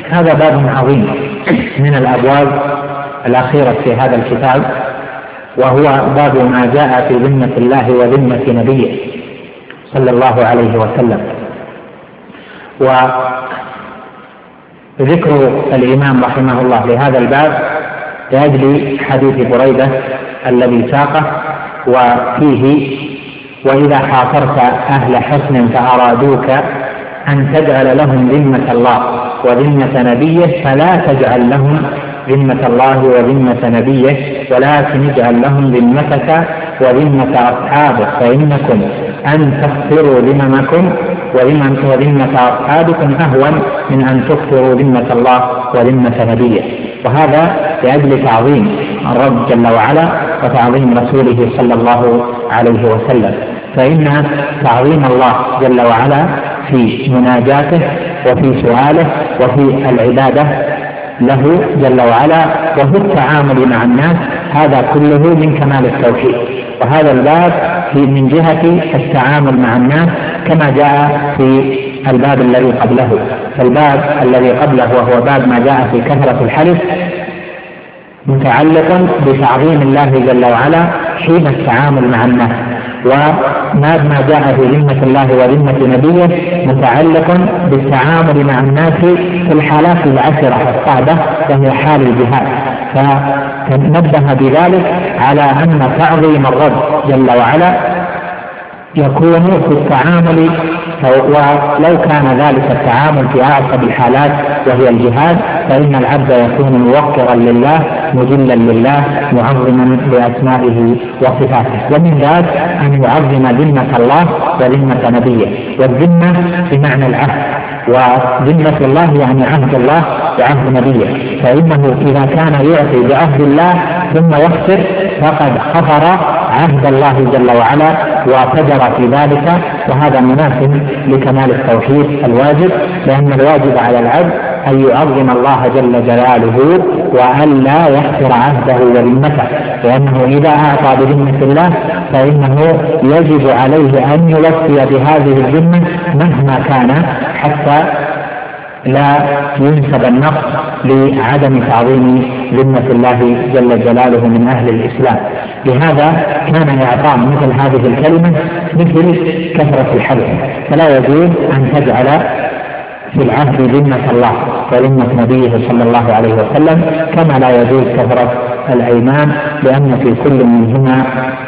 هذا باب عظيم من الأبواب الأخيرة في هذا الكتاب، وهو باب ما جاء في ذمة الله وذمة نبيه صلى الله عليه وسلم. وذكر الإمام رحمه الله لهذا الباب لأجل حديث بريدة الذي ساقه، وفيه: وإذا حاصرت أهل حسن فأرادوك أن تجعل لهم ذمة الله وذمة نبيه فلا تجعل لهم ذمة الله وذمة نبيه، ولكن اجعل لهم ذمتك وذمة أصحابك، فإنكم أن تخسروا ذممكم وذمة أصحابكم أهون من أن تخسروا ذمة الله وذمة نبيه. وهذا لأجل تعظيم الرب جل وعلا وتعظيم رسوله صلى الله عليه وسلم، فإن تعظيم الله جل وعلا في مناجاته وفي سؤاله وفي العبادة له جل وعلا وفي التعامل مع الناس، هذا كله من كمال التوحيد. وهذا الباب من جهة التعامل مع الناس كما جاء في الباب الذي قبله. فالباب الذي قبله وهو باب ما جاء في كثرة الحلف متعلق بتعظيم الله جل وعلا حين التعامل مع الناس، وما جاء في ذمة الله وذمة نبيه متعلق بالتعامل مع الناس في الحالات العشرة الصعبة وهي حال الجهاد. فنبه بذلك على أن تعظيم الرب جل وعلا يكون في التعامل، ولو كان ذلك التعامل في أعصب الحالات وهي الجهاد، فإن العبد يكون موقرا لله مجلا لله معظما لأسمائه وصفاته. ومن ذلك أن يعظم ذمة الله وذمة نبيه، والذمة بمعنى العهد، وذمة الله يعني عهد الله وعهد نبيه، فإنه إذا كان يعطي بعهد الله ثم يخسر فقد خفر عهد الله جل وعلا وفجر في ذلك، وهذا مناسب لكمال التوحيد الواجب، لأن الواجب على العبد أن يعظم الله جل جلاله وألا يخسر عهده وذمته، لأنه إذا أعطى بذمة الله فإنه يجب عليه أن يوفي بهذه الذمة مهما كان، حتى لا ينسب النقص لعدم تعظيم ذمة الله جل جلاله من أهل الإسلام. لهذا كان إعطاء مثل هذه الكلمة مثل كثرة الحلف، فلا يجوز أن تجعل في العهد ذمة الله وذمة نبيه صلى الله عليه وسلم، كما لا يجوز كثرة الأيمان، لأن في كل منهما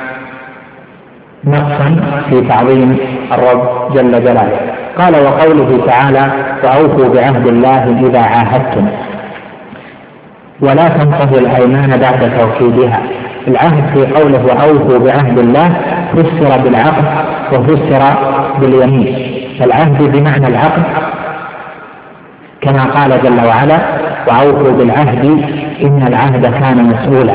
نقصا في تعظيم الرب جل جلاله. قال: وقوله تعالى: وأوفوا بعهد الله إذا عاهدتم، ولا تنقضوا الأيمان بعد توكيدها. العهد في قوله وأوفوا بعهد الله فسر بالعقد وفسر باليمين، فالعهد بمعنى العقد كما قال جل وعلا: وأوفوا بالعهد إن العهد كان مسؤولا.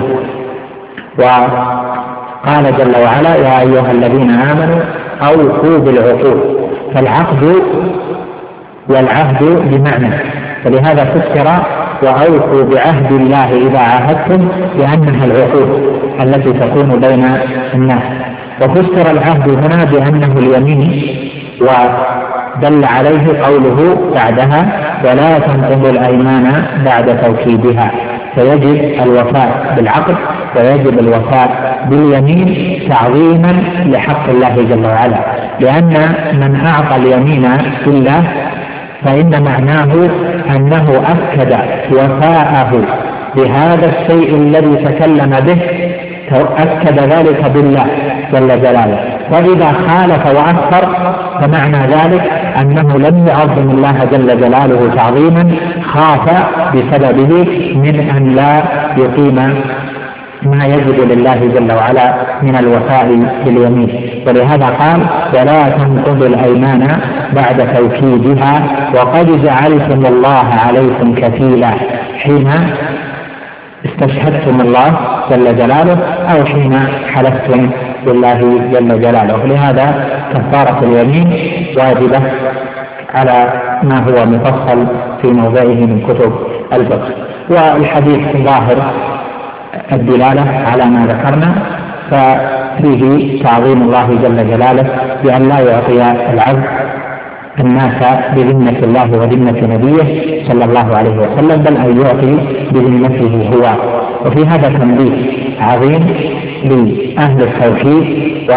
وقال جل وعلا: يا أيها الذين آمنوا أوفوا بالعقود، فالعقد والعهد بمعنى، فلهذا فسر وأوفوا بعهد الله إذا عاهدتم لأنها العقود التي تكون بين الناس. وفسر العهد هنا بأنه اليمين، ودل عليه قوله بعدها: ولا تنقضوا الأيمان بعد توكيدها، فيجب الوفاء بالعقد ويجب الوفاء باليمين تعظيما لحق الله جل وعلا، لأن من أعطى اليمين بالله فإن معناه أنه أكد وفاءه بهذا الشيء الذي تكلم به، أكد ذلك بالله جل جلاله. وإذا خالف وأكثر فمعنى ذلك أنه لم يعظم الله جل جلاله تعظيما، خاف بسببه من أن لا يقيم ما يجب لله جل وعلا من الوفاء باليمين. ولهذا قال: ولا تنقضوا الأيمان بعد توكيدها وقد جعلتم الله عليكم كفيلا، حين استشهدتم الله جل جلاله أو حين حلفتم بالله جل جلاله. لهذا كفارة اليمين واجبة على ما هو مفصل في موضعه من كتب الفقه. والحديث ظاهر الدلالة على ما ذكرنا، ففيه تعظيم الله جل جلاله بأن لا يعطي العبد الناس بذمة الله وذمة نبيه صلى الله عليه وسلم، بل أن يعطي بذمته هو. وفي هذا تنبيه عظيم لأهل التوحيد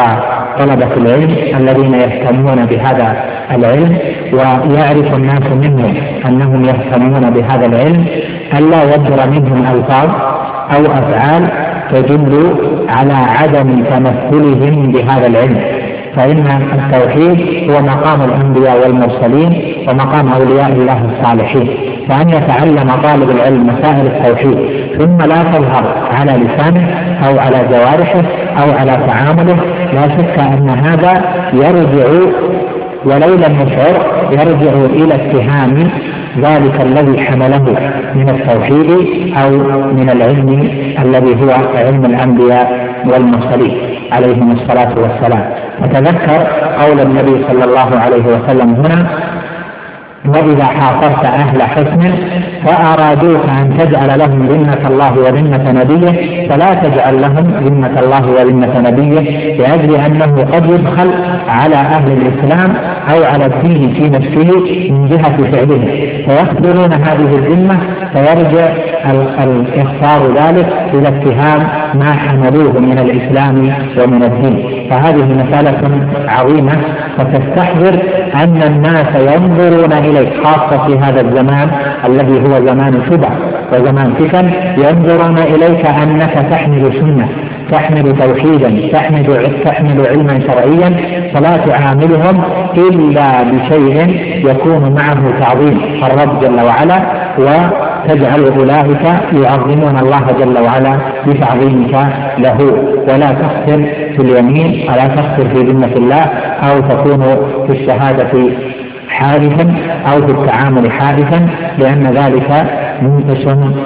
وطلبة العلم الذين يهتمون بهذا العلم، ويعرف الناس منهم أنهم يهتمون بهذا العلم، ألا يصدر منهم ألفاظ أو أفعال تدل على عدم تمثلهم بهذا العلم، فإن التوحيد هو مقام الأنبياء والمرسلين ومقام أولياء الله الصالحين، فأن يتعلم طالب العلم مسائل التوحيد ثم لا تظهر على لسانه أو على جوارحه أو على تعامله، لا شك أن هذا يرجع ولو لم يشعر يرجع إلى اتهام ذلك الذي حمله من التوحيد أو من العلم الذي هو علم الأنبياء والمرسلين عليهم الصلاة والسلام. فتذكر قول النبي صلى الله عليه وسلم هنا: وإذا حاصرت أهل حسن فأرادوك أن تجعل لهم ذمة الله وذمة نبيه فلا تجعل لهم ذمة الله وذمة نبيه، لأجل أنه قد يدخل على أهل الإسلام أو على الدين في نفسه من جهة فعله، فيصدرون هذه الذمة، فيرجع الإخبار ذلك إلى اتهام ما حملوه من الإسلام ومن الدين. فهذه مسألة عظيمة، فتستحضر أن الناس ينظرون إليك، خاصة في هذا الزمان الذي هو زمان شبه وزمان فتن، ينظرون إليك أنك تحمل سنة، تحمل توحيدا، تحمل علما شرعيا، فلا تعاملهم إلا بشيء يكون معه تعظيم الرب جل وعلا، وتجعل أولئك يعظمون الله جل وعلا بتعظيمك له، ولا تخسر في اليمين ولا تخسر في ذمة الله، أو تكون في الشهادة حادثا أو في التعامل حادثا، لأن ذلك منتش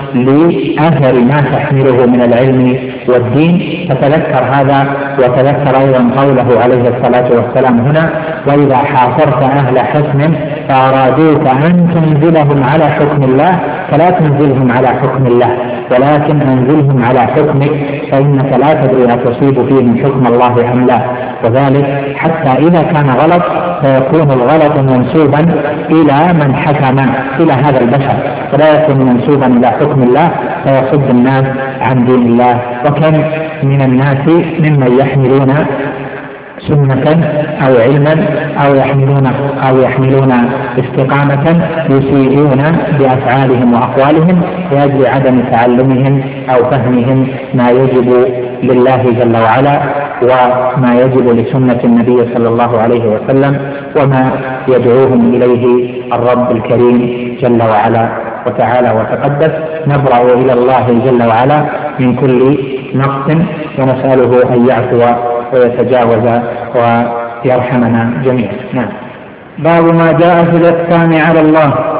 لأثر ما تحمله من العلم والدين. فتذكر هذا، وتذكر أيضا قوله عليه الصلاة والسلام هنا: وإذا حاصرت أهل حسن فأرادوك أن تنزلهم على حكم الله فلا تنزلهم على حكم الله ولكن أنزلهم على حكمك، فإنك لا تدري أتصيب فيهم حكم الله أم لا. وذلك حتى إذا كان غلط فيكون الغلط منسوبا إلى من حكم إلى هذا البشر، فلا يكون منسوبا إلى حكم الله فيصد الناس عن دين الله. وكم من الناس ممن يحملون سنة أو علما أو يحملون استقامة يسيئون بأفعالهم وأقوالهم لأجل عدم تعلمهم أو فهمهم ما يجب لله جل وعلا وما يجب لسنة النبي صلى الله عليه وسلم وما يدعوهم إليه الرب الكريم جل وعلا وتعالى وتقدس. نبرأ إلى الله جل وعلا من كل نقص ونسأله أن يعفو ويتجاوز ويرحمنا جميعا. نعم. باب ما جاء في الإقسام على الله.